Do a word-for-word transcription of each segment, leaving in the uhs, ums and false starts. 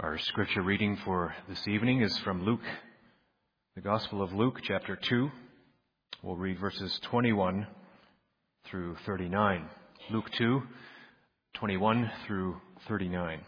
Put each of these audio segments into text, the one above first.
Our scripture reading for this evening is from Luke, the Gospel of Luke, chapter two. We'll read verses twenty-one through thirty-nine. Luke two, twenty-one through thirty-nine.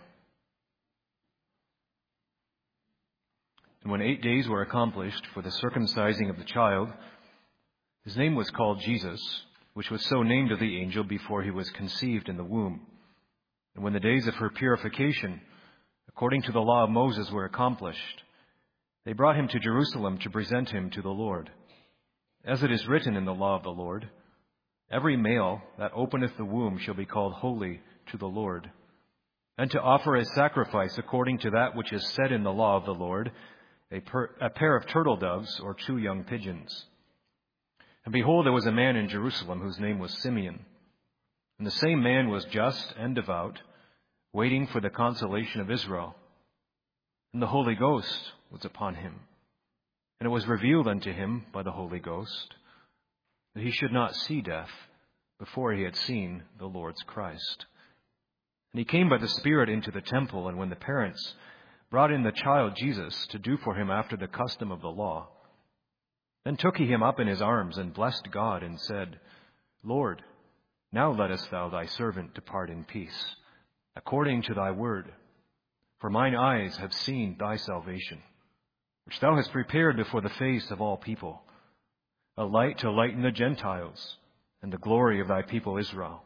And when eight days were accomplished for the circumcising of the child, his name was called Jesus, which was so named of the angel before he was conceived in the womb. And when the days of her purification, according to the law of Moses, were accomplished, they brought him to Jerusalem to present him to the Lord. As it is written in the law of the Lord, every male that openeth the womb shall be called holy to the Lord. And to offer a sacrifice according to that which is said in the law of the Lord, a, per, a pair of turtle doves or two young pigeons. And behold, there was a man in Jerusalem whose name was Simeon. And the same man was just and devout, waiting for the consolation of Israel. And the Holy Ghost was upon him. And it was revealed unto him by the Holy Ghost that he should not see death before he had seen the Lord's Christ. And he came by the Spirit into the temple, and when the parents brought in the child Jesus to do for him after the custom of the law, then took he him up in his arms and blessed God and said, Lord, now lettest thou thy servant depart in peace, according to thy word. For mine eyes have seen thy salvation, which thou hast prepared before the face of all people, a light to lighten the Gentiles, and the glory of thy people Israel.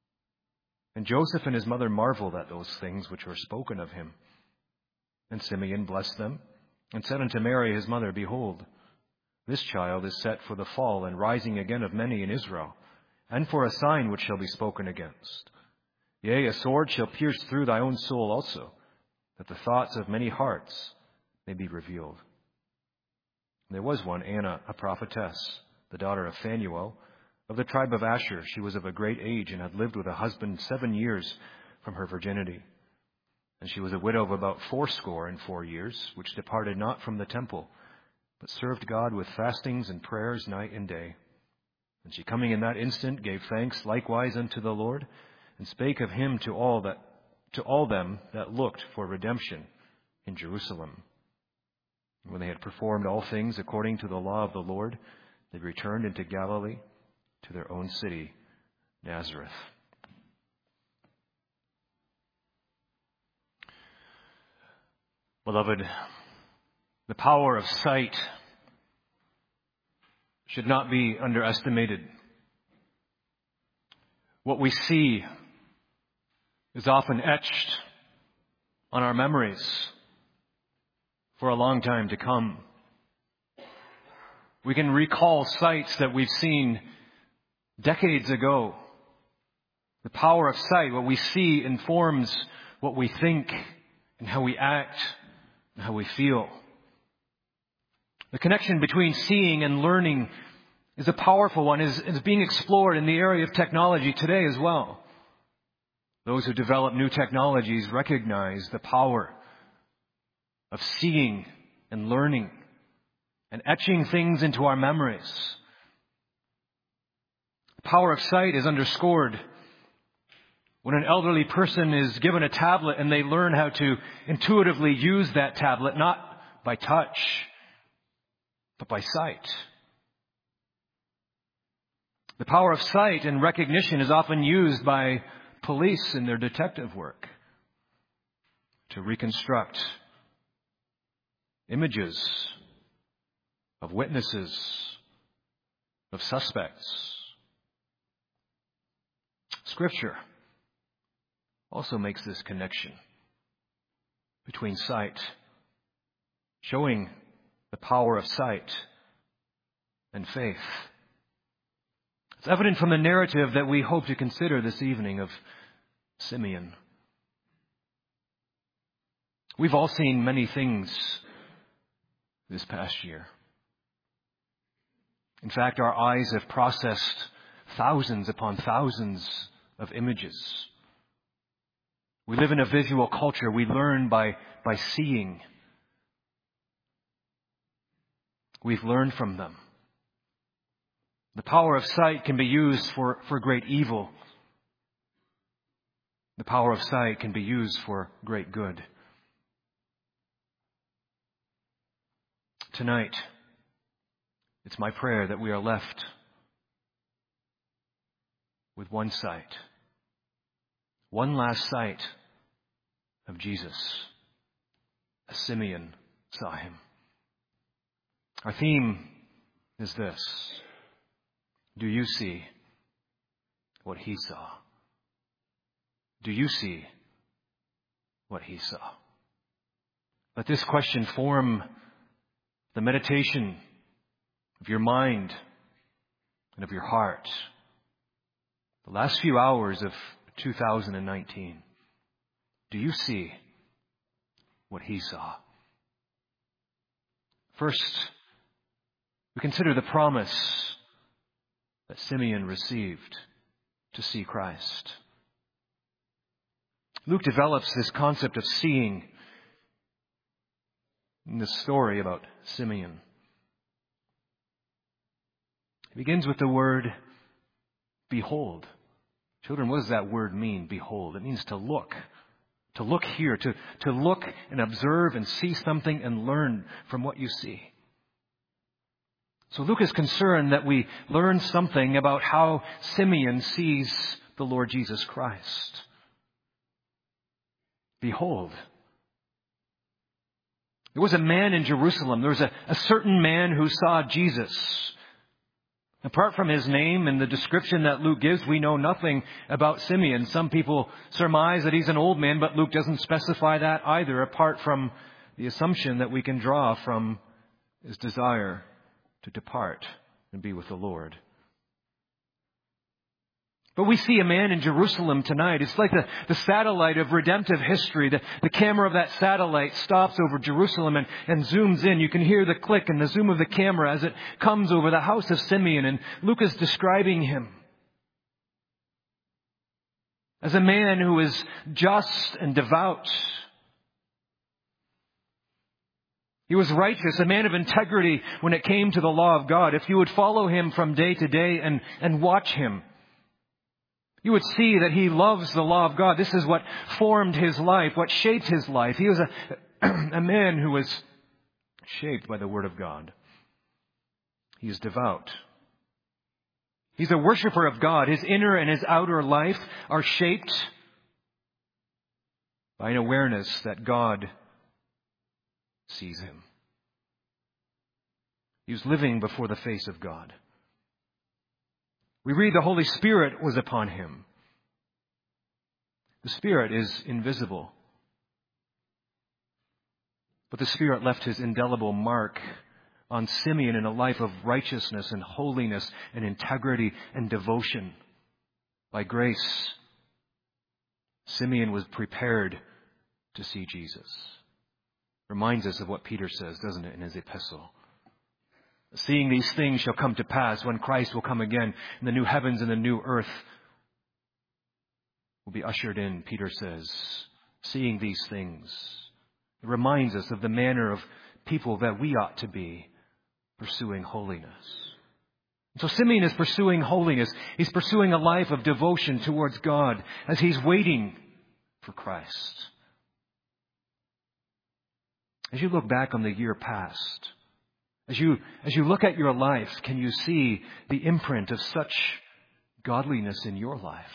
And Joseph and his mother marveled at those things which were spoken of him. And Simeon blessed them, and said unto Mary his mother, Behold, this child is set for the fall and rising again of many in Israel, and for a sign which shall be spoken against. Yea, a sword shall pierce through thy own soul also, that the thoughts of many hearts may be revealed. And there was one, Anna, a prophetess, the daughter of Phanuel, of the tribe of Asher. She was of a great age, and had lived with a husband seven years from her virginity. And she was a widow of about fourscore and four years, which departed not from the temple, but served God with fastings and prayers night and day. And she coming in that instant gave thanks likewise unto the Lord, and spake of him to all that to all them that looked for redemption in Jerusalem. And when they had performed all things according to the law of the Lord, they returned into Galilee to their own city, Nazareth. Beloved, the power of sight should not be underestimated. What we see is often etched on our memories for a long time to come. We can recall sights that we've seen decades ago. The power of sight, what we see, informs what we think and how we act and how we feel. The connection between seeing and learning is a powerful one, is, is being explored in the area of technology today as well. Those who develop new technologies recognize the power of seeing and learning and etching things into our memories. The power of sight is underscored when an elderly person is given a tablet and they learn how to intuitively use that tablet, not by touch, but by sight. The power of sight and recognition is often used by police in their detective work to reconstruct images of witnesses, of suspects. Scripture also makes this connection between sight, showing the power of sight and faith. It's evident from the narrative that we hope to consider this evening of Simeon. We've all seen many things this past year. In fact, our eyes have processed thousands upon thousands of images. We live in a visual culture. We learn by, by seeing. We've learned from them. The power of sight can be used for, for great evil. The power of sight can be used for great good. Tonight, it's my prayer that we are left with one sight, one last sight of Jesus, as Simeon saw him. Our theme is this: do you see what he saw? Do you see what he saw? Let this question form the meditation of your mind and of your heart the last few hours of two thousand nineteen. Do you see what he saw? First, we consider the promise that Simeon received to see Christ. Luke develops this concept of seeing in this story about Simeon. It begins with the word behold. Children, what does that word mean, behold? It means to look. To look here, to, to look and observe and see something and learn from what you see. So Luke is concerned that we learn something about how Simeon sees the Lord Jesus Christ. Behold. There was a man in Jerusalem. There was a, a certain man who saw Jesus. Apart from his name and the description that Luke gives, we know nothing about Simeon. Some people surmise that he's an old man, but Luke doesn't specify that either, apart from the assumption that we can draw from his desire to depart and be with the Lord. But we see a man in Jerusalem tonight. It's like the, the satellite of redemptive history. The, the camera of that satellite stops over Jerusalem and, and zooms in. You can hear the click and the zoom of the camera as it comes over the house of Simeon. And Luke is describing him as a man who is just and devout. He was righteous, a man of integrity when it came to the law of God. If you would follow him from day to day and, and watch him, you would see that he loves the law of God. This is what formed his life, what shaped his life. He was a, a man who was shaped by the Word of God. He is devout. He's a worshiper of God. His inner and his outer life are shaped by an awareness that God sees him. He was living before the face of God. We read the Holy Spirit was upon him. The Spirit is invisible. But the Spirit left his indelible mark on Simeon in a life of righteousness and holiness and integrity and devotion. By grace, Simeon was prepared to see Jesus. Reminds us of what Peter says, doesn't it, in his epistle? Seeing these things shall come to pass when Christ will come again, and the new heavens and the new earth will be ushered in, Peter says. Seeing these things. It reminds us of the manner of people that we ought to be pursuing holiness. So Simeon is pursuing holiness. He's pursuing a life of devotion towards God as he's waiting for Christ. As you look back on the year past, As you, as you look at your life, can you see the imprint of such godliness in your life?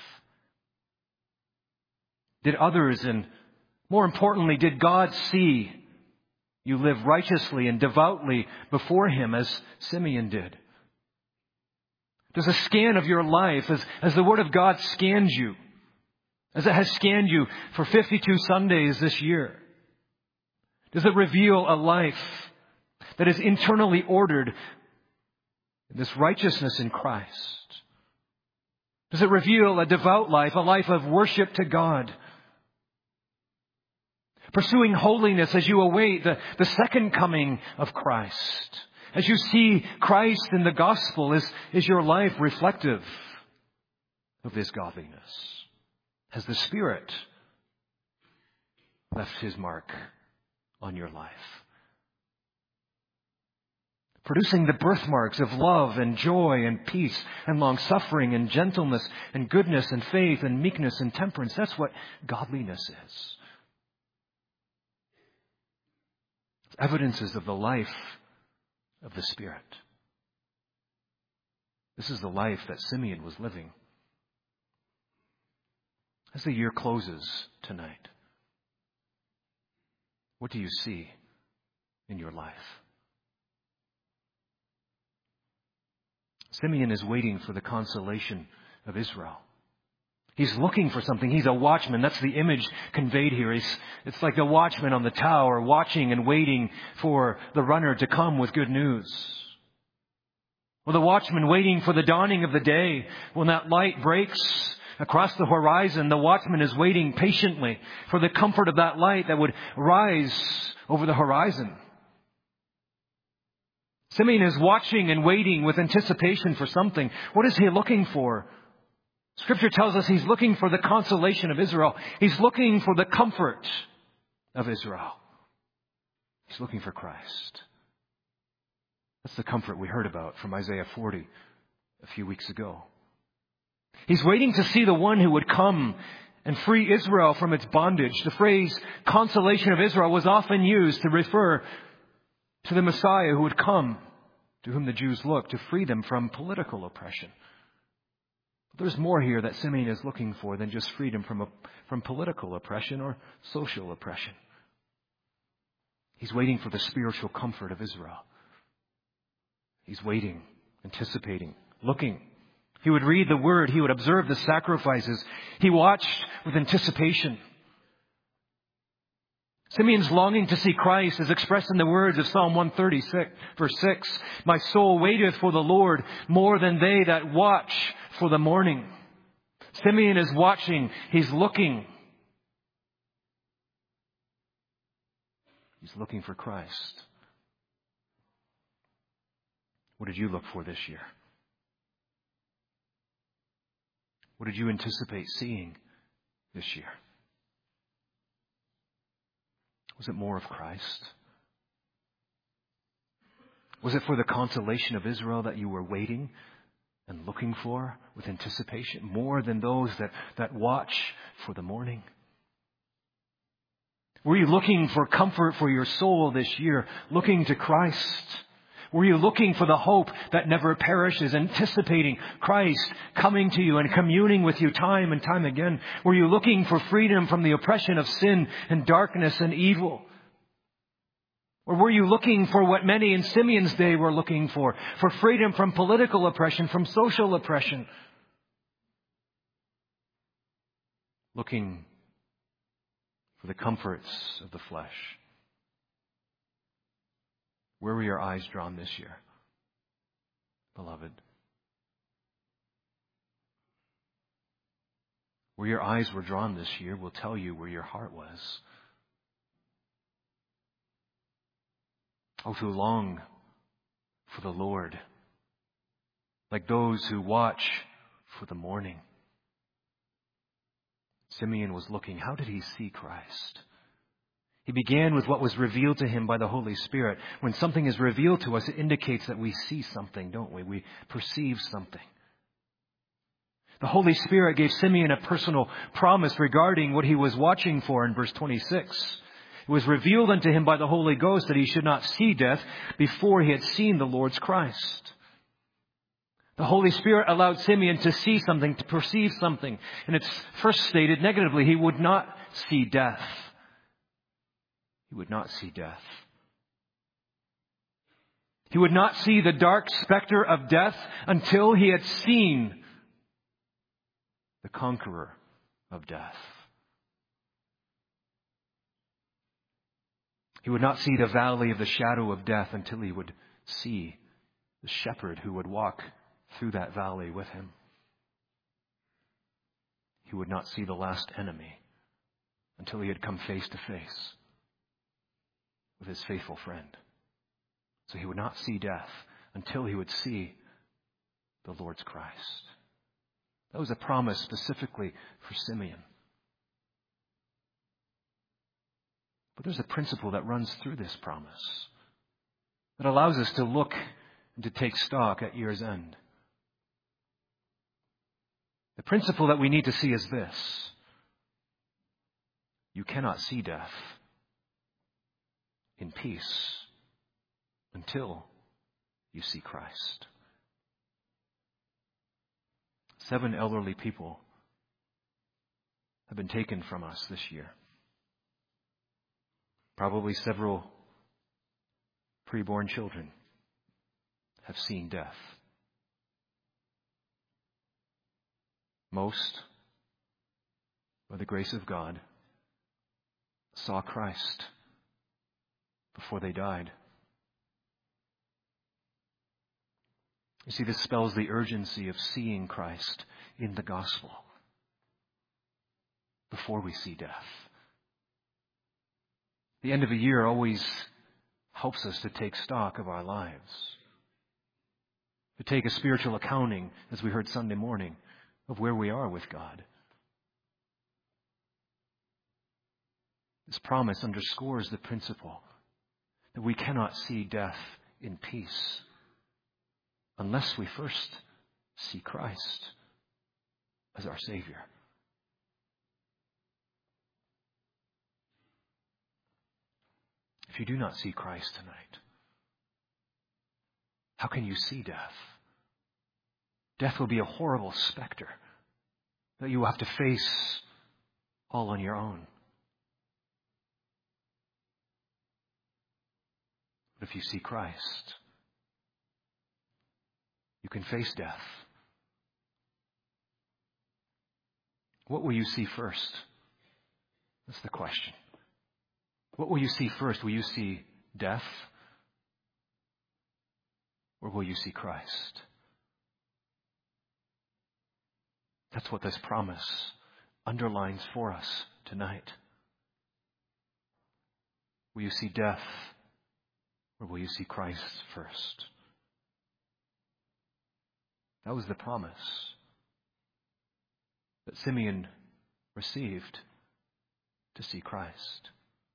Did others, and more importantly, did God see you live righteously and devoutly before Him as Simeon did? Does a scan of your life, as, as the Word of God scans you, as it has scanned you for fifty-two Sundays this year, does it reveal a life that is internally ordered in this righteousness in Christ? Does it reveal a devout life, a life of worship to God? Pursuing holiness as you await the, the second coming of Christ. As you see Christ in the gospel, is, is your life reflective of this godliness? Has the Spirit left His mark on your life? Producing the birthmarks of love and joy and peace and long-suffering and gentleness and goodness and faith and meekness and temperance. That's what godliness is. It's evidences of the life of the Spirit. This is the life that Simeon was living. As the year closes tonight, what do you see in your life? Simeon is waiting for the consolation of Israel. He's looking for something. He's a watchman. That's the image conveyed here. He's, it's like the watchman on the tower, watching and waiting for the runner to come with good news. Or the watchman waiting for the dawning of the day. When that light breaks across the horizon, the watchman is waiting patiently for the comfort of that light that would rise over the horizon. Simeon is watching and waiting with anticipation for something. What is he looking for? Scripture tells us he's looking for the consolation of Israel. He's looking for the comfort of Israel. He's looking for Christ. That's the comfort we heard about from Isaiah forty a few weeks ago. He's waiting to see the one who would come and free Israel from its bondage. The phrase consolation of Israel was often used to refer to the Messiah who would come, to whom the Jews looked, to free them from political oppression. But there's more here that Simeon is looking for than just freedom from, a, from political oppression or social oppression. He's waiting for the spiritual comfort of Israel. He's waiting, anticipating, looking. He would read the word. He would observe the sacrifices. He watched with anticipation. Simeon's longing to see Christ is expressed in the words of Psalm one thirty-six, verse six. My soul waiteth for the Lord more than they that watch for the morning. Simeon is watching. He's looking. He's looking for Christ. What did you look for this year? What did you anticipate seeing this year? Was it more of Christ? Was it for the consolation of Israel that you were waiting and looking for with anticipation, more than those that, that watch for the morning? Were you looking for comfort for your soul this year, looking to Christ? Were you looking for the hope that never perishes, anticipating Christ coming to you and communing with you time and time again? Were you looking for freedom from the oppression of sin and darkness and evil? Or were you looking for what many in Simeon's day were looking for, for freedom from political oppression, from social oppression? Looking for the comforts of the flesh. Where were your eyes drawn this year, beloved? Where your eyes were drawn this year will tell you where your heart was. Oh, to long for the Lord, like those who watch for the morning. Simeon was looking. How did he see Christ? He began with what was revealed to him by the Holy Spirit. When something is revealed to us, it indicates that we see something, don't we? We perceive something. The Holy Spirit gave Simeon a personal promise regarding what he was watching for in verse twenty-six. It was revealed unto him by the Holy Ghost that he should not see death before he had seen the Lord's Christ. The Holy Spirit allowed Simeon to see something, to perceive something. And it's first stated negatively, he would not see death. He would not see death. He would not see the dark specter of death until he had seen the conqueror of death. He would not see the valley of the shadow of death until he would see the shepherd who would walk through that valley with him. He would not see the last enemy until he had come face to face with his faithful friend. So he would not see death until he would see the Lord's Christ. That was a promise specifically for Simeon. But there's a principle that runs through this promise that allows us to look and to take stock at year's end. The principle that we need to see is this: you cannot see death in peace until you see Christ. Seven elderly people have been taken from us this year. Probably several preborn children have seen death. Most, by the grace of God, saw Christ before they died. You see, this spells the urgency of seeing Christ in the gospel before we see death. The end of a year always helps us to take stock of our lives, to take a spiritual accounting, as we heard Sunday morning, of where we are with God. This promise underscores the principle that we cannot see death in peace unless we first see Christ as our Savior. If you do not see Christ tonight, how can you see death? Death will be a horrible specter that you will have to face all on your own. But if you see Christ, you can face death. What will you see first? That's the question. What will you see first? Will you see death? Or will you see Christ? That's what this promise underlines for us tonight. Will you see death? Or will you see Christ first? That was the promise that Simeon received to see Christ.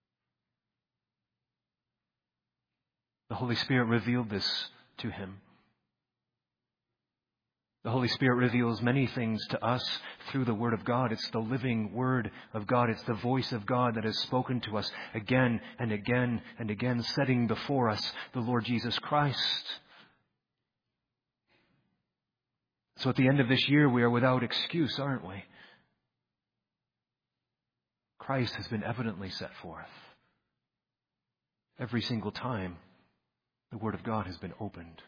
The Holy Spirit revealed this to him. The Holy Spirit reveals many things to us through the Word of God. It's the living Word of God. It's the voice of God that has spoken to us again and again and again, setting before us the Lord Jesus Christ. So at the end of this year, we are without excuse, aren't we? Christ has been evidently set forth. Every single time the Word of God has been opened.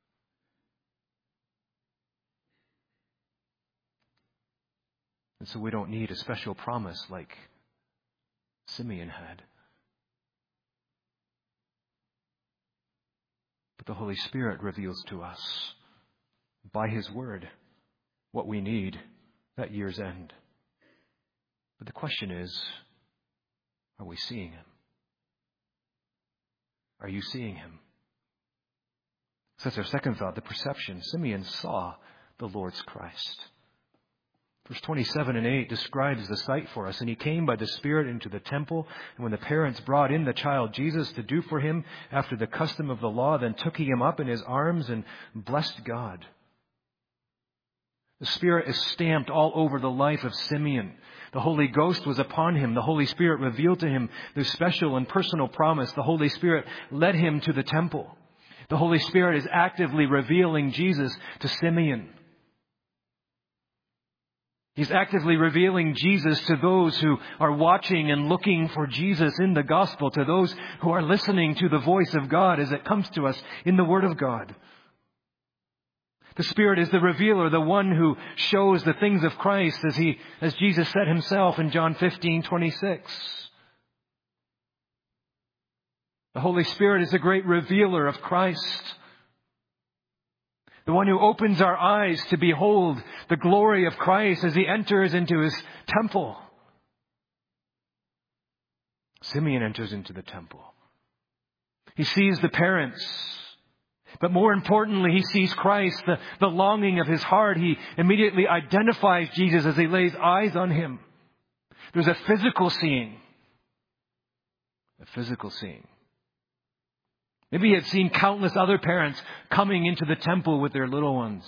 And so we don't need a special promise like Simeon had. But the Holy Spirit reveals to us by His Word what we need at year's end. But the question is, are we seeing Him? Are you seeing Him? So that's our second thought, the perception. Simeon saw the Lord's Christ. Verse twenty-seven and eight describes the sight for us. And he came by the Spirit into the temple. And when the parents brought in the child Jesus to do for him after the custom of the law, then took he him up in his arms and blessed God. The Spirit is stamped all over the life of Simeon. The Holy Ghost was upon him. The Holy Spirit revealed to him the special and personal promise. The Holy Spirit led him to the temple. The Holy Spirit is actively revealing Jesus to Simeon. He's actively revealing Jesus to those who are watching and looking for Jesus in the gospel, to those who are listening to the voice of God as it comes to us in the Word of God. The Spirit is the revealer, the one who shows the things of Christ, as he, as Jesus said himself in John fifteen twenty-six. The Holy Spirit is the great revealer of Christ. The one who opens our eyes to behold the glory of Christ as he enters into his temple. Simeon enters into the temple. He sees the parents. But more importantly, he sees Christ, the, the longing of his heart. He immediately identifies Jesus as he lays eyes on him. There's a physical seeing. A physical seeing. Maybe he had seen countless other parents coming into the temple with their little ones.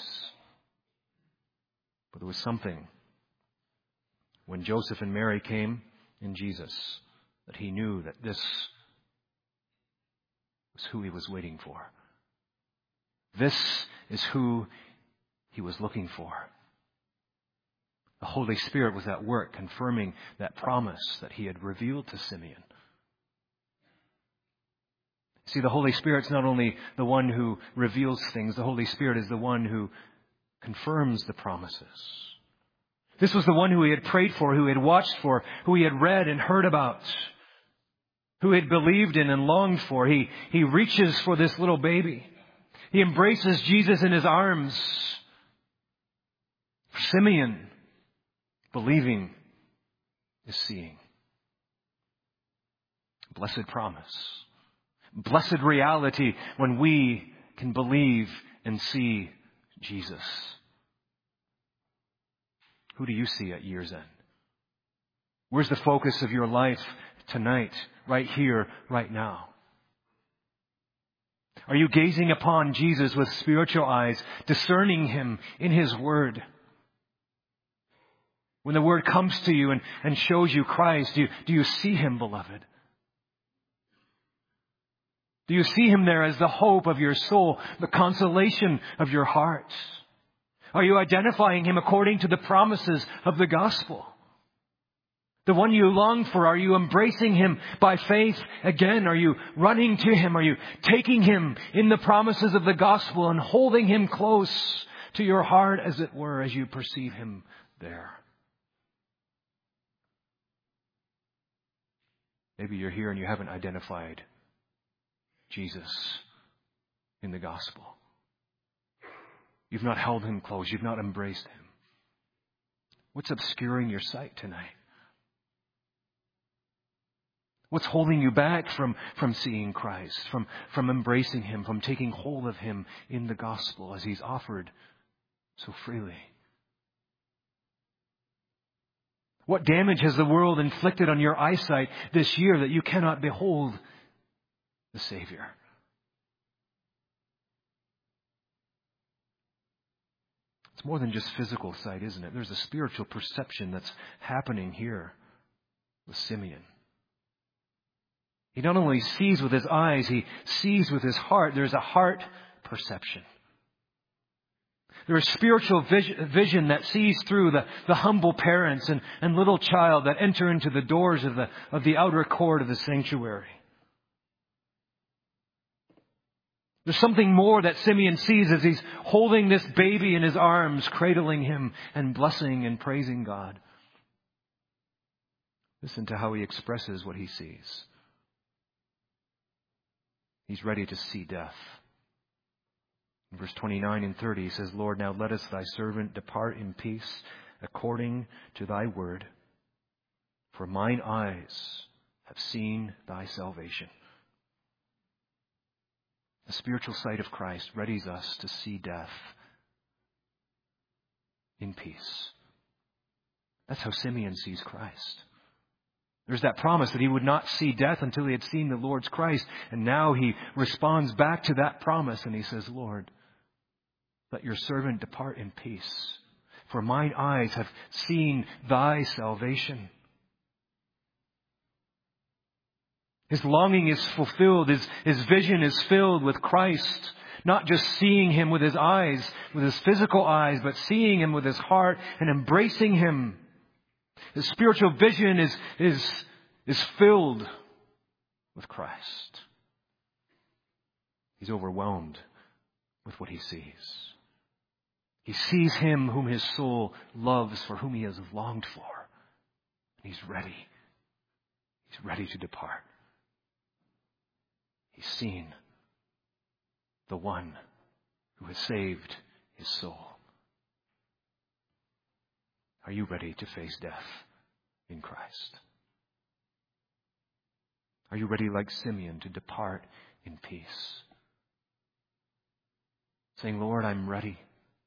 But there was something when Joseph and Mary came in Jesus that he knew that this was who he was waiting for. This is who he was looking for. The Holy Spirit was at work confirming that promise that he had revealed to Simeon. See, the Holy Spirit's not only the one who reveals things, the Holy Spirit is the one who confirms the promises. This was the one who he had prayed for, who he had watched for, who he had read and heard about, who he had believed in and longed for. He, he reaches for this little baby. He embraces Jesus in his arms. Simeon, believing is seeing. Blessed promise. Blessed reality when we can believe and see Jesus. Who do you see at year's end? Where's the focus of your life tonight, right here, right now? Are you gazing upon Jesus with spiritual eyes, discerning him in his word? When the word comes to you and, and shows you Christ, do you, do you see him, beloved? Do you see him there as the hope of your soul, the consolation of your heart? Are you identifying him according to the promises of the gospel? The one you long for, are you embracing him by faith again? Are you running to him? Are you taking him in the promises of the gospel and holding him close to your heart, as it were, as you perceive him there? Maybe you're here and you haven't identified Jesus in the gospel. You've not held him close. You've not embraced him. What's obscuring your sight tonight? What's holding you back from, from seeing Christ, from, from embracing him, from taking hold of him in the gospel as he's offered so freely? What damage has the world inflicted on your eyesight this year that you cannot behold the Savior? It's more than just physical sight, isn't it? There's a spiritual perception that's happening here with Simeon. He not only sees with his eyes, he sees with his heart. There's a heart perception. There is spiritual vision that sees through the, the humble parents and, and little child that enter into the doors of the, of the outer court of the sanctuary. There's something more that Simeon sees as he's holding this baby in his arms, cradling him and blessing and praising God. Listen to how he expresses what he sees. He's ready to see death. In verse twenty-nine and thirty, he says, Lord, now lettest thy servant depart in peace according to thy word. For mine eyes have seen thy salvation. The spiritual sight of Christ readies us to see death in peace. That's how Simeon sees Christ. There's that promise that he would not see death until he had seen the Lord's Christ. And now he responds back to that promise and he says, Lord, let your servant depart in peace. For mine eyes have seen thy salvation. His longing is fulfilled. His, his vision is filled with Christ. Not just seeing him with his eyes, with his physical eyes, but seeing him with his heart and embracing him. His spiritual vision is, is, is filled with Christ. He's overwhelmed with what he sees. He sees him whom his soul loves, for whom he has longed for. And he's ready. He's ready to depart. He's seen the one who has saved his soul. Are you ready to face death in Christ? Are you ready, like Simeon, to depart in peace? Saying, Lord, I'm ready.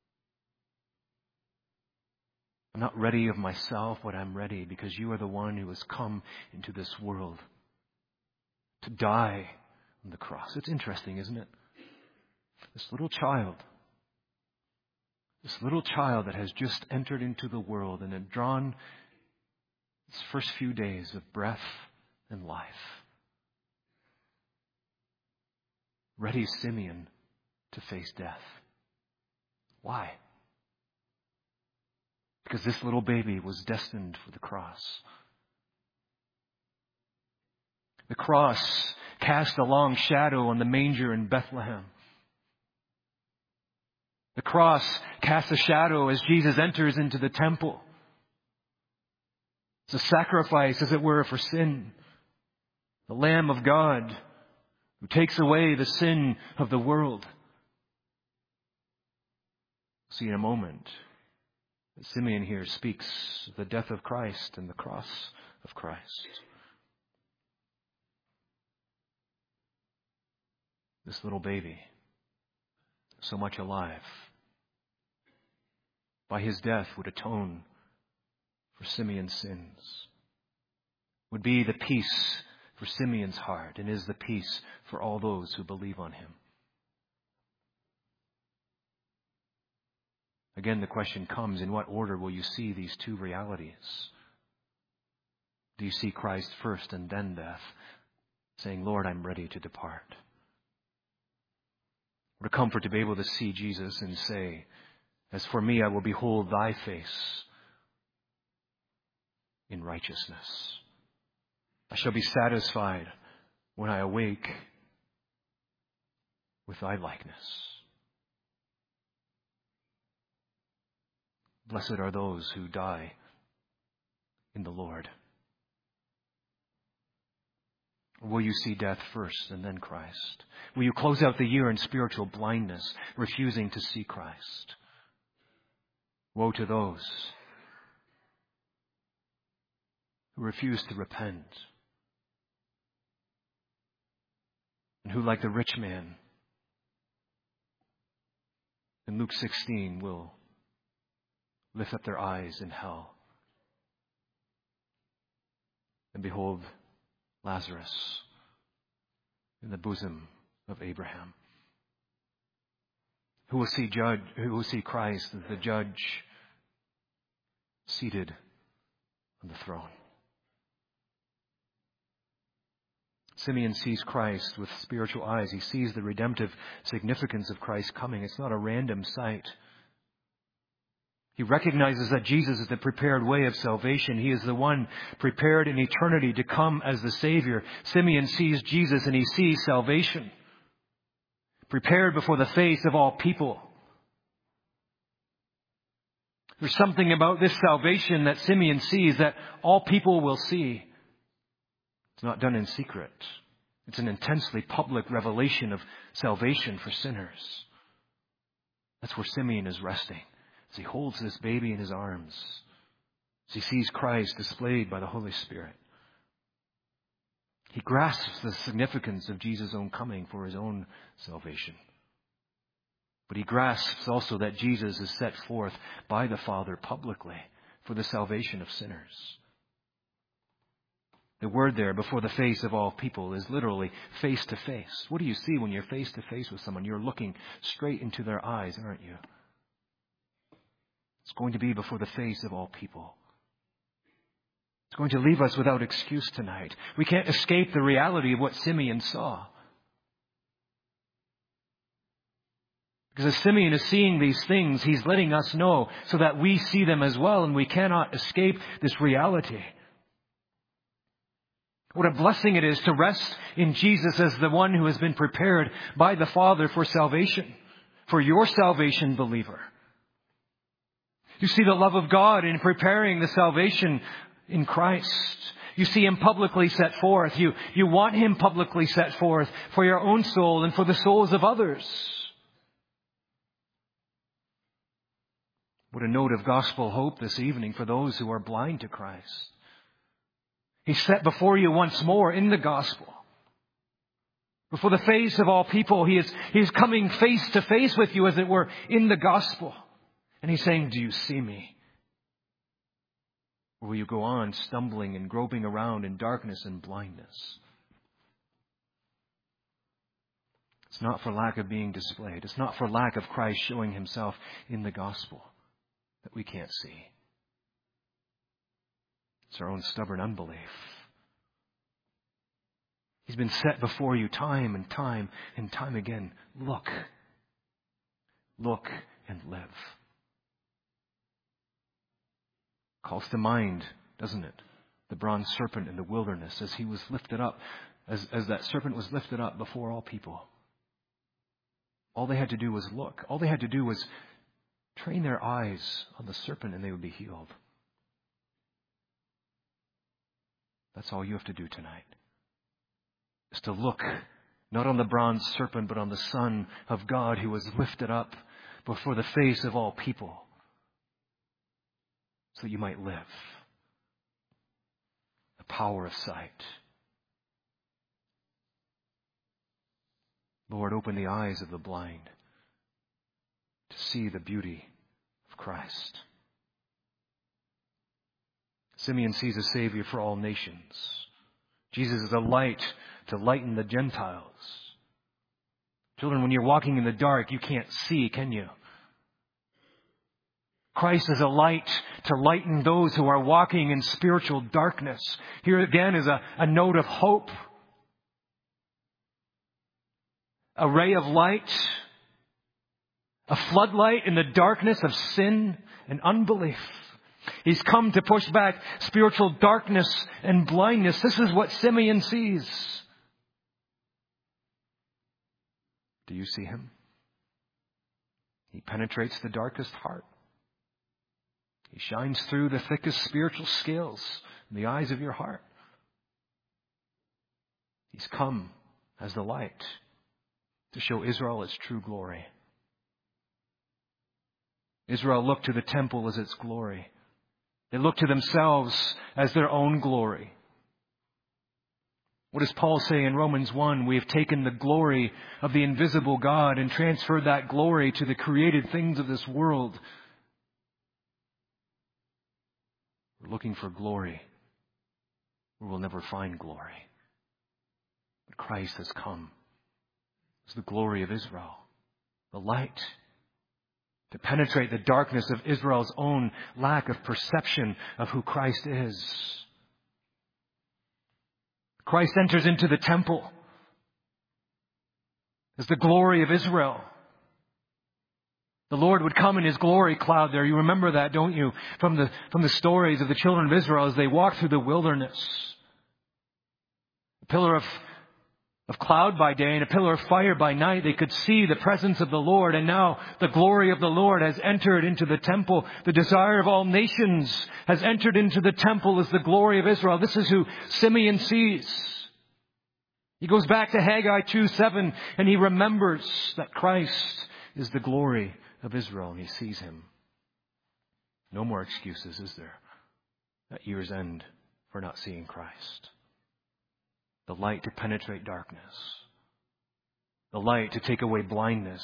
I'm not ready of myself, but I'm ready because you are the one who has come into this world to die on the cross. It's interesting, isn't it? This little child, this little child that has just entered into the world and had drawn its first few days of breath and life. Ready Simeon to face death. Why? Because this little baby was destined for the cross. The cross cast a long shadow on the manger in Bethlehem. The cross casts a shadow as Jesus enters into the temple. It's a sacrifice, as it were, for sin. The Lamb of God who takes away the sin of the world. See in a moment that Simeon here speaks of the death of Christ and the cross of Christ. This little baby, so much alive, by his death would atone for Simeon's sins, would be the peace for Simeon's heart, and is the peace for all those who believe on him. Again, the question comes, in what order will you see these two realities? Do you see Christ first and then death, saying, Lord, I'm ready to depart? What a comfort to be able to see Jesus and say, as for me, I will behold thy face in righteousness. I shall be satisfied when I awake with thy likeness. Blessed are those who die in the Lord. Or will you see death first and then Christ? Will you close out the year in spiritual blindness, refusing to see Christ? Woe to those who refuse to repent, and who, like the rich man in Luke sixteen, will lift up their eyes in hell and behold Lazarus in the bosom of Abraham. Who will see judge, who will see Christ, the judge, seated on the throne. Simeon sees Christ with spiritual eyes. He sees the redemptive significance of Christ's coming. It's not a random sight. He recognizes that Jesus is the prepared way of salvation. He is the one prepared in eternity to come as the Savior. Simeon sees Jesus and he sees salvation, prepared before the face of all people. There's something about this salvation that Simeon sees that all people will see. It's not done in secret. It's an intensely public revelation of salvation for sinners. That's where Simeon is resting, as he holds this baby in his arms, as he sees Christ displayed by the Holy Spirit. He grasps the significance of Jesus' own coming for his own salvation. But he grasps also that Jesus is set forth by the Father publicly for the salvation of sinners. The word there, before the face of all people, is literally face to face. What do you see when you're face to face with someone? You're looking straight into their eyes, aren't you? It's going to be before the face of all people. It's going to leave us without excuse tonight. We can't escape the reality of what Simeon saw. Because as Simeon is seeing these things, he's letting us know so that we see them as well, and we cannot escape this reality. What a blessing it is to rest in Jesus as the one who has been prepared by the Father for salvation, for your salvation, believer. You see the love of God in preparing the salvation in Christ. You see Him publicly set forth. You, you want Him publicly set forth for your own soul and for the souls of others. What a note of gospel hope this evening for those who are blind to Christ. He's set before you once more in the gospel. Before the face of all people, He is, He is coming face to face with you, as it were, in the gospel. And He's saying, do you see me? Or will you go on stumbling and groping around in darkness and blindness? It's not for lack of being displayed. It's not for lack of Christ showing Himself in the gospel that we can't see. It's our own stubborn unbelief. He's been set before you time and time and time again. Look, Look and live. Calls to mind, doesn't it? The bronze serpent in the wilderness as he was lifted up, as, as that serpent was lifted up before all people. All they had to do was look. All they had to do was train their eyes on the serpent and they would be healed. That's all you have to do tonight. Is to look not on the bronze serpent, but on the Son of God who was lifted up before the face of all people so that you might live. The power of sight. Lord, open the eyes of the blind to see the beauty of Christ. Simeon sees a Savior for all nations. Jesus is a light to lighten the Gentiles. Children, when you're walking in the dark, you can't see, can you? Christ is a light to lighten those who are walking in spiritual darkness. Here again is a, a note of hope. A ray of light. A floodlight in the darkness of sin and unbelief. He's come to push back spiritual darkness and blindness. This is what Simeon sees. Do you see him? He penetrates the darkest heart. He shines through the thickest spiritual scales in the eyes of your heart. He's come as the light to show Israel its true glory. Israel looked to the temple as its glory. They looked to themselves as their own glory. What does Paul say in Romans one? We have taken the glory of the invisible God and transferred that glory to the created things of this world. We're looking for glory where we'll never find glory. But Christ has come as the glory of Israel, the light, to penetrate the darkness of Israel's own lack of perception of who Christ is. Christ enters into the temple as the glory of Israel. The Lord would come in His glory cloud there. You remember that, don't you? From the, from the stories of the children of Israel as they walked through the wilderness. A pillar of, of cloud by day and a pillar of fire by night. They could see the presence of the Lord. And now the glory of the Lord has entered into the temple. The desire of all nations has entered into the temple as the glory of Israel. This is who Simeon sees. He goes back to Haggai two seven and he remembers that Christ is the glory of Israel, and he sees him. No more excuses, is there, at year's end for not seeing Christ? The light to penetrate darkness. The light to take away blindness.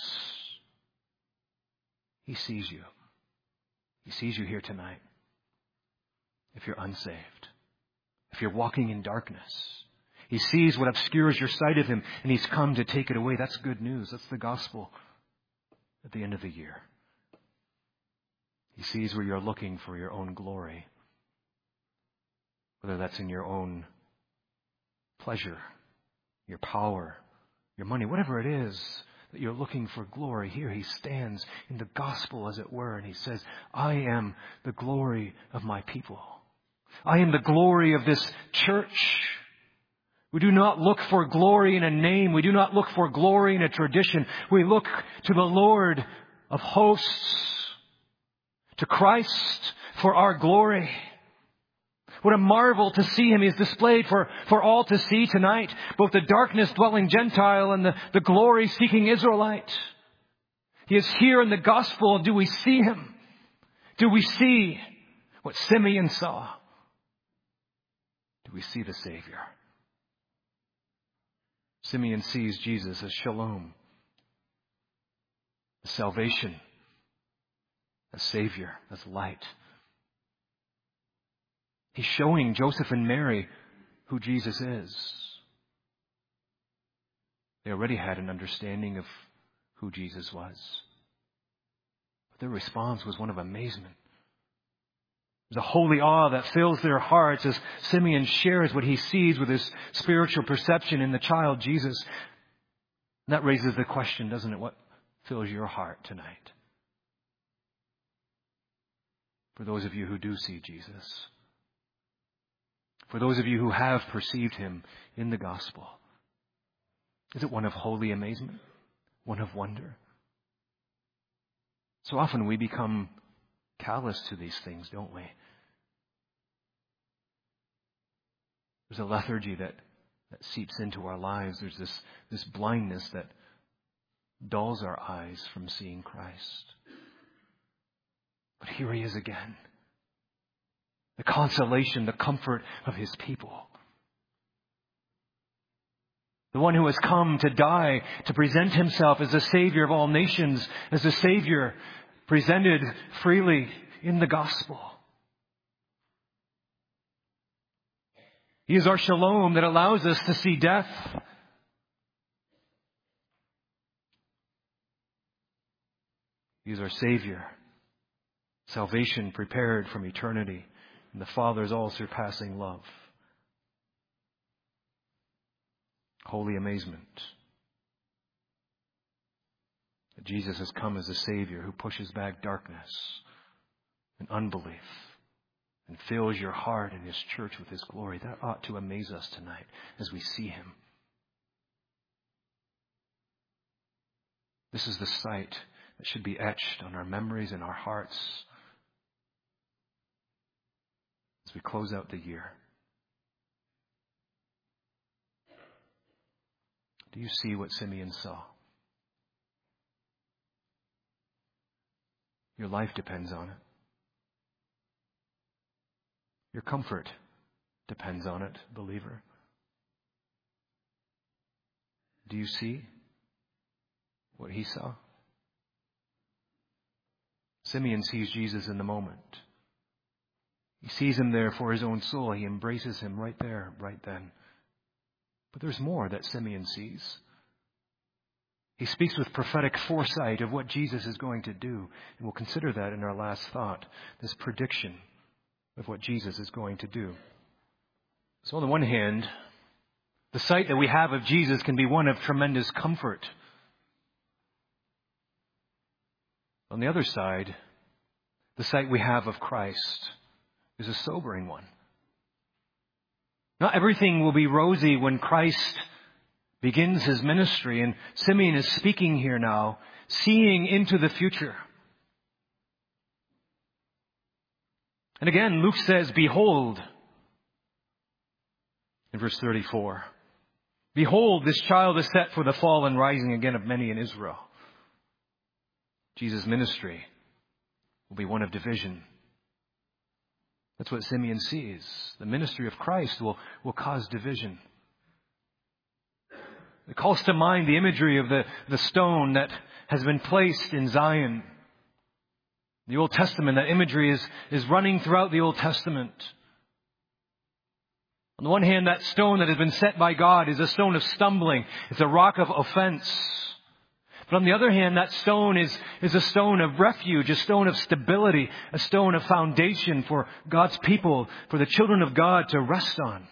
He sees you. He sees you here tonight. If you're unsaved. If you're walking in darkness. He sees what obscures your sight of Him, and He's come to take it away. That's good news. That's the gospel. At the end of the year, He sees where you're looking for your own glory. Whether that's in your own pleasure, your power, your money, whatever it is that you're looking for glory. Here He stands in the gospel, as it were, and He says, I am the glory of my people. I am the glory of this church. We do not look for glory in a name. We do not look for glory in a tradition. We look to the Lord of hosts, to Christ for our glory. What a marvel to see Him. He is displayed for, for all to see tonight, both the darkness-dwelling Gentile and the, the glory-seeking Israelite. He is here in the gospel. Do we see Him? Do we see what Simeon saw? Do we see the Savior? Simeon sees Jesus as Shalom, as salvation, as Savior, as light. He's showing Joseph and Mary who Jesus is. They already had an understanding of who Jesus was. But their response was one of amazement. The holy awe that fills their hearts as Simeon shares what he sees with his spiritual perception in the child Jesus. And that raises the question, doesn't it? What fills your heart tonight. For those of you who do see Jesus. For those of you who have perceived him in the gospel. Is it one of holy amazement? One of wonder? So often we become callous to these things, don't we? There's a lethargy that, that seeps into our lives. There's this, this blindness that dulls our eyes from seeing Christ. But here he is again. The consolation, the comfort of his people. The one who has come to die, to present himself as the Savior of all nations, as the Savior presented freely in the gospel. He is our shalom that allows us to see death. He is our Savior. Salvation prepared from eternity in the Father's all-surpassing love. Holy amazement that Jesus has come as a Savior who pushes back darkness and unbelief and fills your heart and his church with his glory. That ought to amaze us tonight as we see him. This is the sight that should be etched on our memories and our hearts as we close out the year. Do you see what Simeon saw? Your life depends on it. Your comfort depends on it, believer. Do you see what he saw? Simeon sees Jesus in the moment. He sees him there for his own soul. He embraces him right there, right then. But there's more that Simeon sees. He speaks with prophetic foresight of what Jesus is going to do. And we'll consider that in our last thought, this prediction of what Jesus is going to do. So on the one hand, the sight that we have of Jesus can be one of tremendous comfort. On the other side, the sight we have of Christ is a sobering one. Not everything will be rosy when Christ begins his ministry, and Simeon is speaking here now, seeing into the future. And again, Luke says, behold, in verse thirty-four, behold, this child is set for the fall and rising again of many in Israel. Jesus' ministry will be one of division. That's what Simeon sees. The ministry of Christ will, will cause division. It calls to mind the imagery of the, the stone that has been placed in Zion. The Old Testament, that imagery is, is running throughout the Old Testament. On the one hand, that stone that has been set by God is a stone of stumbling. It's a rock of offense. But on the other hand, that stone is, is a stone of refuge, a stone of stability, a stone of foundation for God's people, for the children of God to rest on.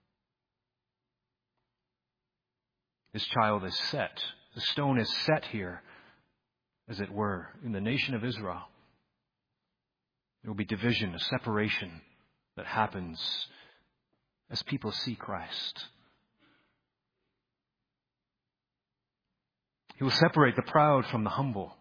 This child is set. The stone is set here, as it were, in the nation of Israel. There will be division, a separation that happens as people see Christ. He will separate the proud from the humble.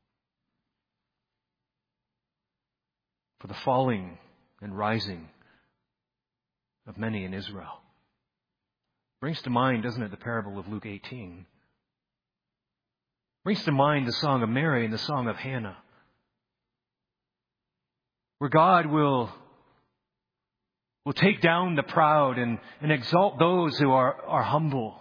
For the falling and rising of many in Israel. Brings to mind, doesn't it, the parable of Luke eighteen. Brings to mind the song of Mary and the song of Hannah. Where God will, will take down the proud and, and exalt those who are, are humble.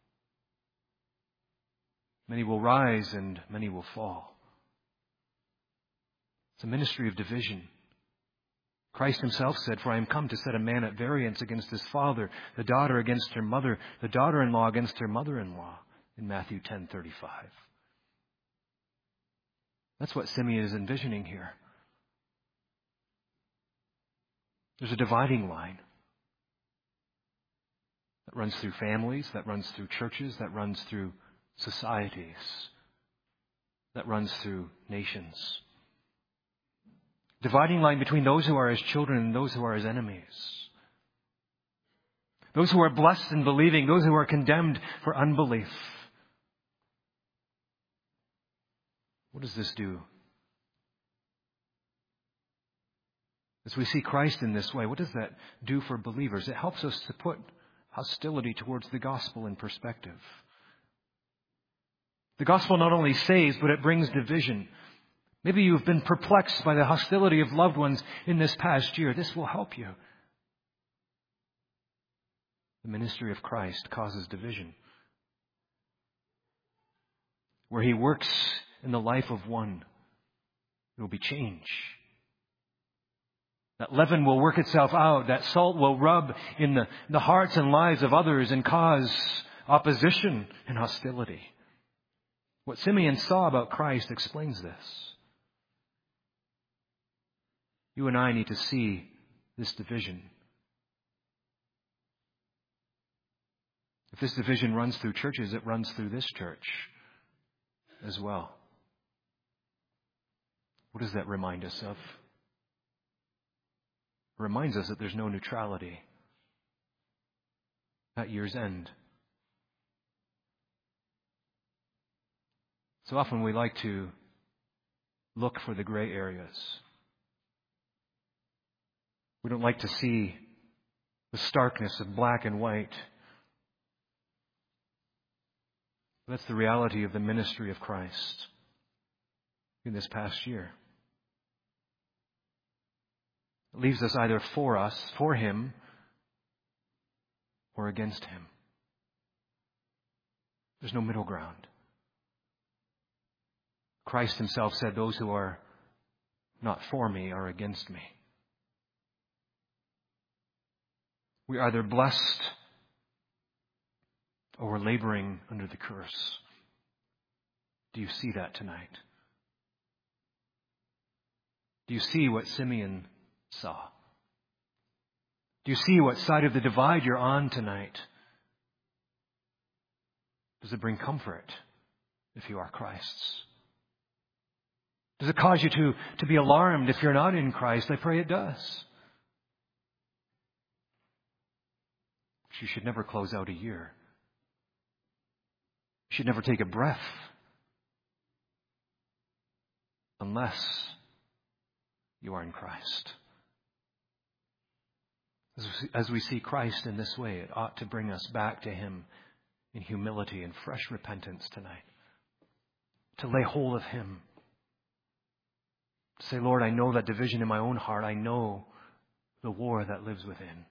Many will rise and many will fall. It's a ministry of division. Christ himself said, for I am come to set a man at variance against his father, the daughter against her mother, the daughter-in-law against her mother-in-law, in Matthew ten thirty-five. That's what Simeon is envisioning here. There's a dividing line that runs through families, that runs through churches, that runs through societies. that runs through nations. Dividing line between those who are His children and those who are His enemies. Those who are blessed in believing, those who are condemned for unbelief. What does this do? As we see Christ in this way, what does that do for believers? It helps us to put hostility towards the gospel in perspective. The gospel not only saves, but it brings division. Maybe you've been perplexed by the hostility of loved ones in this past year. This will help you. The ministry of Christ causes division. Where He works in the life of one, there will be change. That leaven will work itself out. That salt will rub in the, the hearts and lives of others and cause opposition and hostility. What Simeon saw about Christ explains this. You and I need to see this division. If this division runs through churches, it runs through this church as well. What does that remind us of? It reminds us that there's no neutrality at year's end. So often we like to look for the gray areas. We don't like to see the starkness of black and white. That's the reality of the ministry of Christ in this past year. It leaves us either for us, for Him, or against Him. There's no middle ground. Christ Himself said, those who are not for me are against me. We're either blessed or we're laboring under the curse. Do you see that tonight? Do you see what Simeon saw? Do you see what side of the divide you're on tonight? Does it bring comfort if you are Christ's? Does it cause you to, to be alarmed if you're not in Christ? I pray it does. You should never close out a year. You should never take a breath unless you are in Christ. As we, as we see Christ in this way, it ought to bring us back to Him in humility and fresh repentance tonight. To lay hold of Him. To say, Lord, I know that division in my own heart. I know the war that lives within.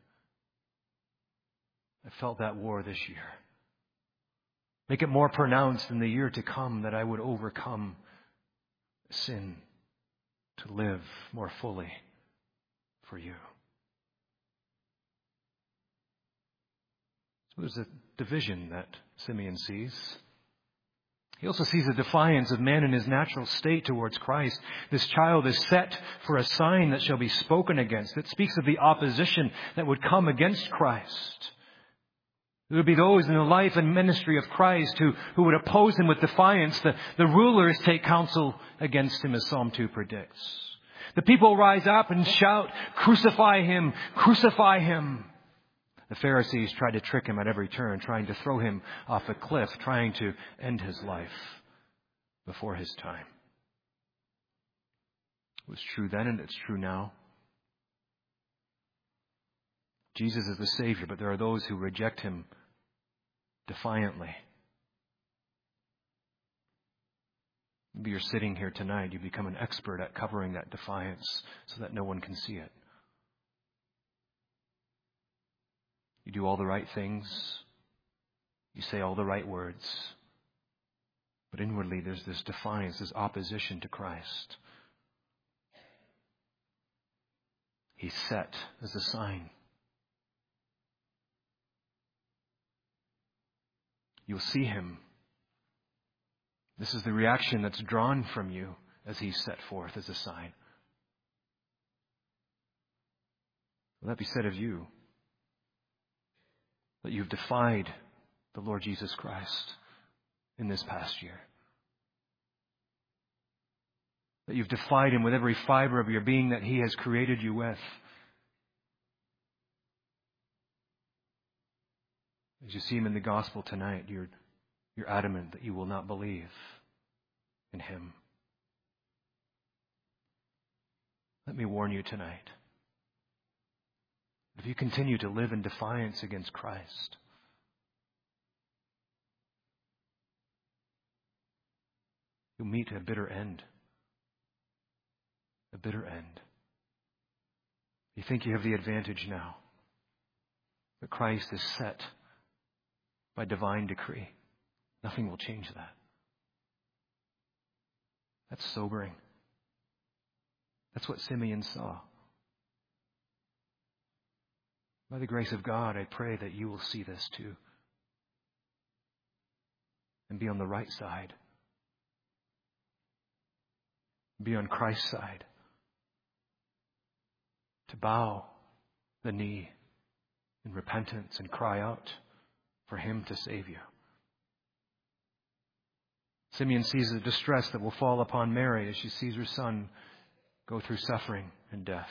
I felt that war this year. Make it more pronounced in the year to come that I would overcome sin to live more fully for You. So there's a division that Simeon sees. He also sees a defiance of man in his natural state towards Christ. This child is set for a sign that shall be spoken against. It speaks of the opposition that would come against Christ. There would be those in the life and ministry of Christ who, who would oppose Him with defiance. The, the rulers take counsel against Him, as Psalm two predicts. The people rise up and shout, "Crucify Him! Crucify Him!" The Pharisees try to trick Him at every turn, trying to throw Him off a cliff, trying to end His life before His time. It was true then and it's true now. Jesus is the Savior, but there are those who reject Him defiantly. Maybe you're sitting here tonight, you become an expert at covering that defiance so that no one can see it. You do all the right things. You say all the right words. But inwardly there's this defiance, this opposition to Christ. He's set as a sign. You'll see Him. This is the reaction that's drawn from you as He's set forth as a sign. Will that be said of you? That you've defied the Lord Jesus Christ in this past year. that you've defied him with every fiber of your being that he has created you with. As you see him in the gospel tonight, you're, you're adamant that you will not believe in him. Let me warn you tonight. If you continue to live in defiance against Christ, you'll meet a bitter end. A bitter end. You think you have the advantage now, but Christ is set by divine decree. Nothing will change that. That's sobering. That's what Simeon saw. By the grace of God, I pray that you will see this too. And be on the right side. Be on Christ's side. To bow the knee in repentance and cry out for him to save you. Simeon sees the distress that will fall upon Mary as she sees her son go through suffering and death.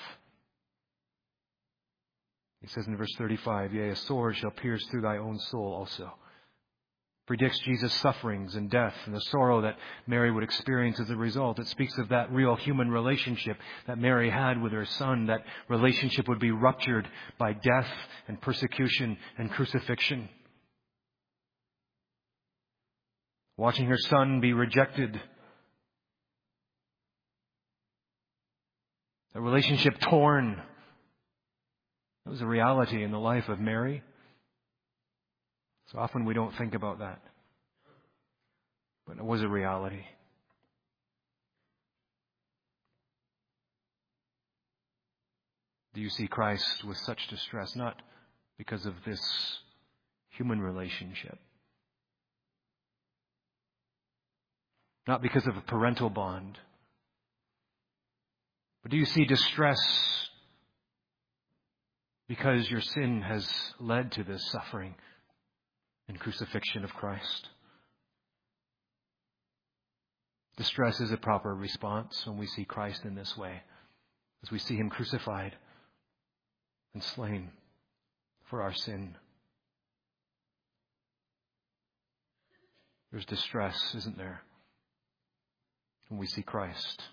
He says in verse thirty-five, "Yea, a sword shall pierce through thy own soul also." Predicts Jesus' sufferings and death and the sorrow that Mary would experience as a result. It speaks of that real human relationship that Mary had with her son. That relationship would be ruptured by death and persecution and crucifixion. Watching her son be rejected. A relationship torn. That was a reality in the life of Mary. So often we don't think about that. But it was a reality. Do you see Christ with such distress? Not because of this human relationship. Not because of a parental bond. But do you see distress because your sin has led to this suffering and crucifixion of Christ? Distress is a proper response when we see Christ in this way, as we see him crucified and slain for our sin. There's distress, isn't there, when we see Christ.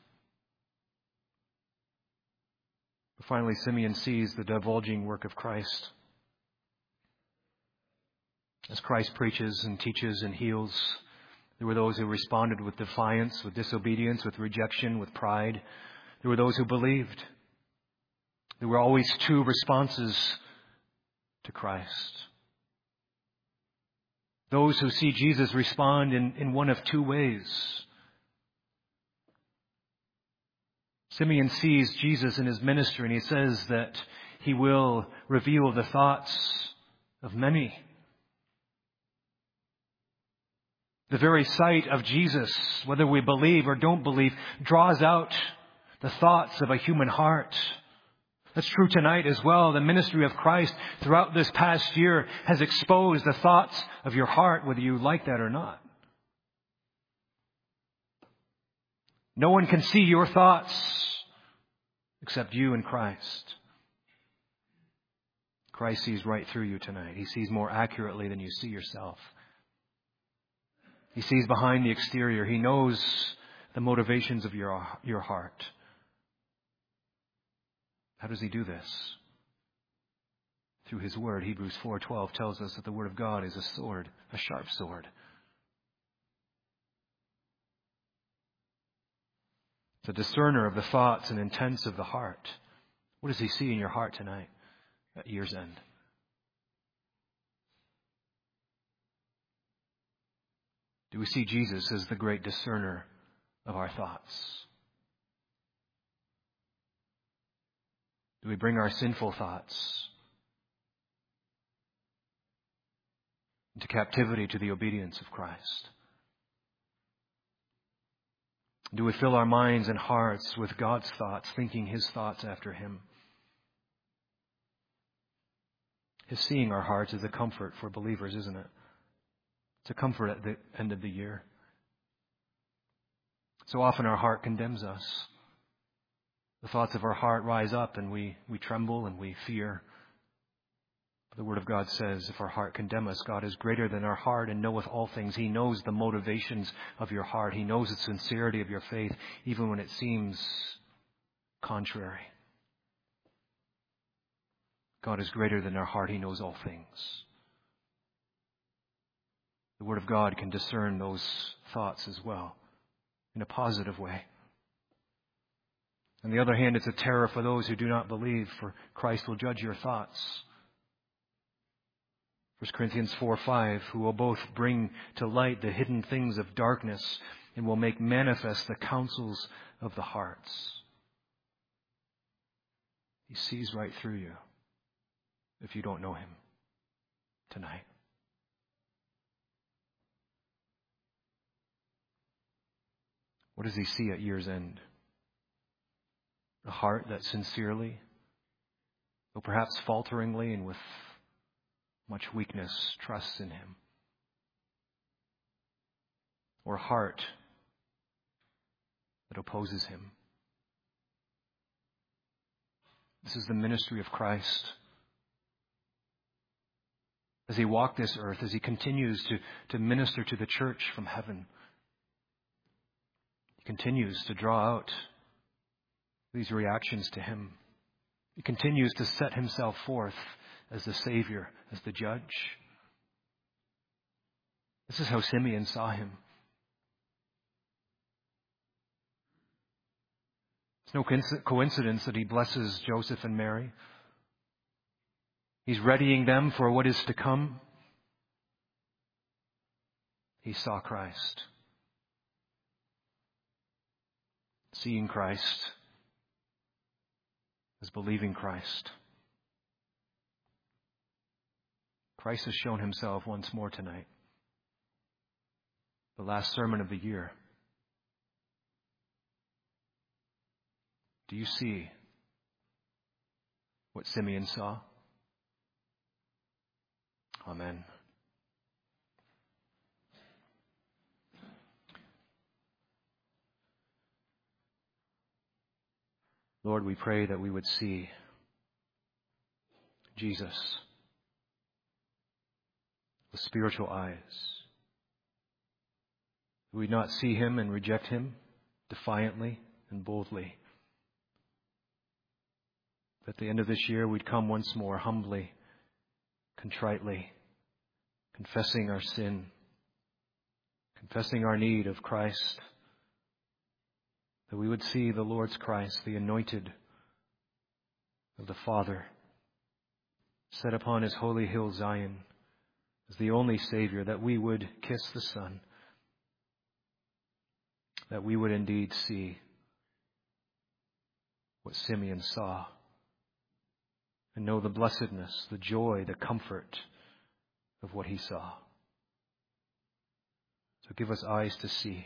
But finally, Simeon sees the divulging work of Christ. As Christ preaches and teaches and heals, there were those who responded with defiance, with disobedience, with rejection, with pride. There were those who believed. There were always two responses to Christ. Those who see Jesus respond in, in one of two ways. Simeon sees Jesus in his ministry, and he says that he will reveal the thoughts of many. The very sight of Jesus, whether we believe or don't believe, draws out the thoughts of a human heart. That's true tonight as well. The ministry of Christ throughout this past year has exposed the thoughts of your heart, whether you like that or not. No one can see your thoughts except you and Christ. Christ sees right through you tonight. He sees more accurately than you see yourself. He sees behind the exterior. He knows the motivations of your, your heart. How does he do this? Through his word. Hebrews four twelve tells us that the word of God is a sword, a sharp sword. It's a discerner of the thoughts and intents of the heart. What does he see in your heart tonight at year's end? Do we see Jesus as the great discerner of our thoughts? Do we bring our sinful thoughts into captivity to the obedience of Christ? Do we fill our minds and hearts with God's thoughts, thinking his thoughts after him? His seeing our hearts is a comfort for believers, isn't it? It's a comfort at the end of the year. So often our heart condemns us. The thoughts of our heart rise up and we, we tremble and we fear. The Word of God says, if our heart condemn us, God is greater than our heart and knoweth all things. He knows the motivations of your heart. He knows the sincerity of your faith, even when it seems contrary. God is greater than our heart. He knows all things. The Word of God can discern those thoughts as well, in a positive way. On the other hand, it's a terror for those who do not believe, for Christ will judge your thoughts. First Corinthians four five, who will both bring to light the hidden things of darkness and will make manifest the counsels of the hearts. He sees right through you if you don't know Him tonight. What does He see at year's end? A heart that sincerely, though perhaps falteringly and with much weakness, trusts in Him. Or a heart that opposes Him. This is the ministry of Christ. As He walked this earth, as He continues to, to minister to the church from heaven, He continues to draw out these reactions to Him. He continues to set Himself forth as the Savior, as the Judge. This is how Simeon saw Him. It's no coincidence that he blesses Joseph and Mary. He's readying them for what is to come. He saw Christ. Seeing Christ is believing Christ. Christ has shown Himself once more tonight. The last sermon of the year. Do you see what Simeon saw? Amen. Lord, we pray that we would see Jesus with spiritual eyes. We would not see Him and reject Him defiantly and boldly. At the end of this year, we'd come once more humbly, contritely, confessing our sin, confessing our need of Christ, that we would see the Lord's Christ, the anointed of the Father, set upon His holy hill Zion as the only Savior, that we would kiss the Son, that we would indeed see what Simeon saw, and know the blessedness, the joy, the comfort of what he saw. So give us eyes to see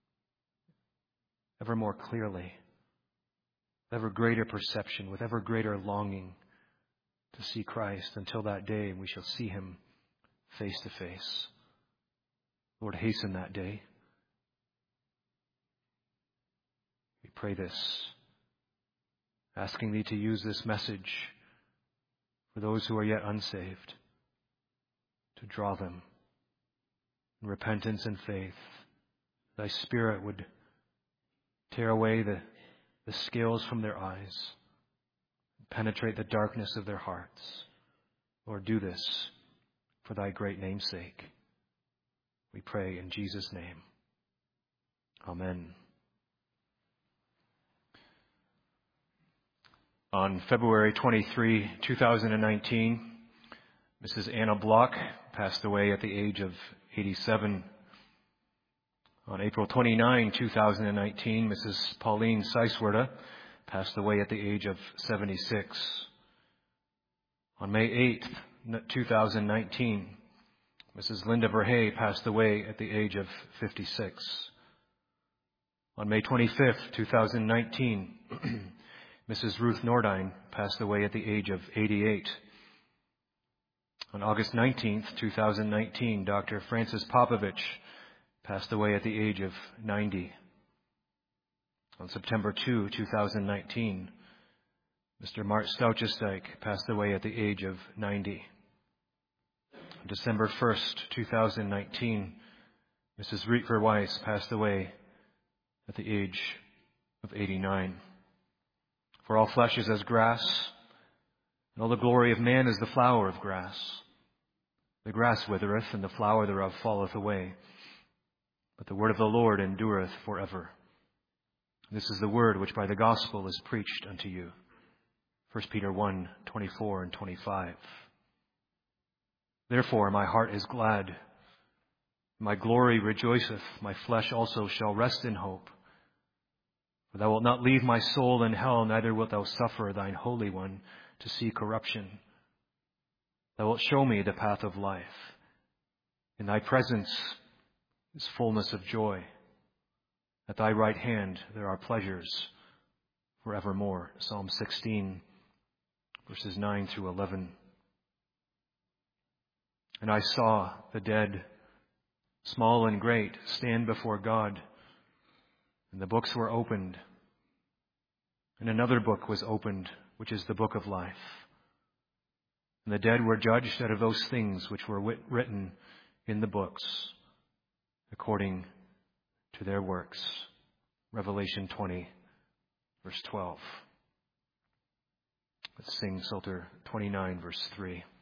ever more clearly, ever greater perception, with ever greater longing to see Christ until that day we shall see Him face to face. Lord, hasten that day. We pray this, asking Thee to use this message for those who are yet unsaved, to draw them in repentance and faith. Thy Spirit would tear away the, the scales from their eyes, penetrate the darkness of their hearts. Lord, do this for Thy great name's sake. We pray in Jesus' name. Amen. On February twenty-third, two thousand nineteen, Missus Anna Block passed away at the age of eighty-seven. On April twenty-ninth, two thousand nineteen, Missus Pauline Seiswerda passed away at the age of seventy-six. On May eighth, two thousand nineteen, Missus Linda Verhey passed away at the age of fifty-six. On May twenty-fifth, two thousand nineteen, Missus Ruth Nordine passed away at the age of eighty-eight. On August nineteenth, two thousand nineteen, Doctor Francis Popovich passed away at the age of ninety. On September second, two thousand nineteen, Mister Mart Stoutjesdijk passed away at the age of ninety. On December first, two thousand nineteen, Missus Riet Verwijs passed away at the age of eighty-nine. For all flesh is as grass, and all the glory of man is the flower of grass. The grass withereth, and the flower thereof falleth away. But the word of the Lord endureth forever. This is the word which by the gospel is preached unto you. First Peter one, twenty-four and twenty-five. Therefore my heart is glad, my glory rejoiceth, my flesh also shall rest in hope. For thou wilt not leave my soul in hell, neither wilt thou suffer thine Holy One to see corruption. Thou wilt show me the path of life. In thy presence is fullness of joy. At thy right hand there are pleasures forevermore. Psalm sixteen, verses nine through eleven. And I saw the dead, small and great, stand before God, and the books were opened. And another book was opened, which is the book of life. And the dead were judged out of those things which were wit- written in the books, according to their works. Revelation twenty, verse twelve. Let's sing Psalter twenty-nine, verse three.